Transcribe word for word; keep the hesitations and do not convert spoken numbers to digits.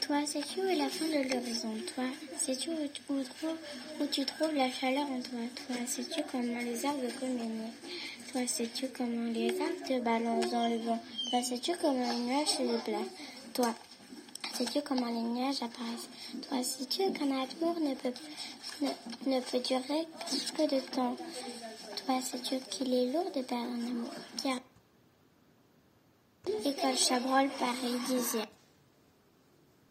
Toi, sais-tu où est la fin de l'horizon? Toi, sais-tu où, où, trouves- où tu trouves la chaleur en toi? Toi, sais-tu comment les arbres communiquent? Toi, sais-tu comment les arbres te balancent dans le vent? Toi, sais-tu comment les nuages se déplacent? Toi, sais-tu comment les nuages apparaissent? Toi, sais-tu qu'un amour ne peut, ne, ne peut durer que de temps? Toi, sais-tu qu'il est lourd de perdre un amour? Car École Chabrol, Paris, dixième.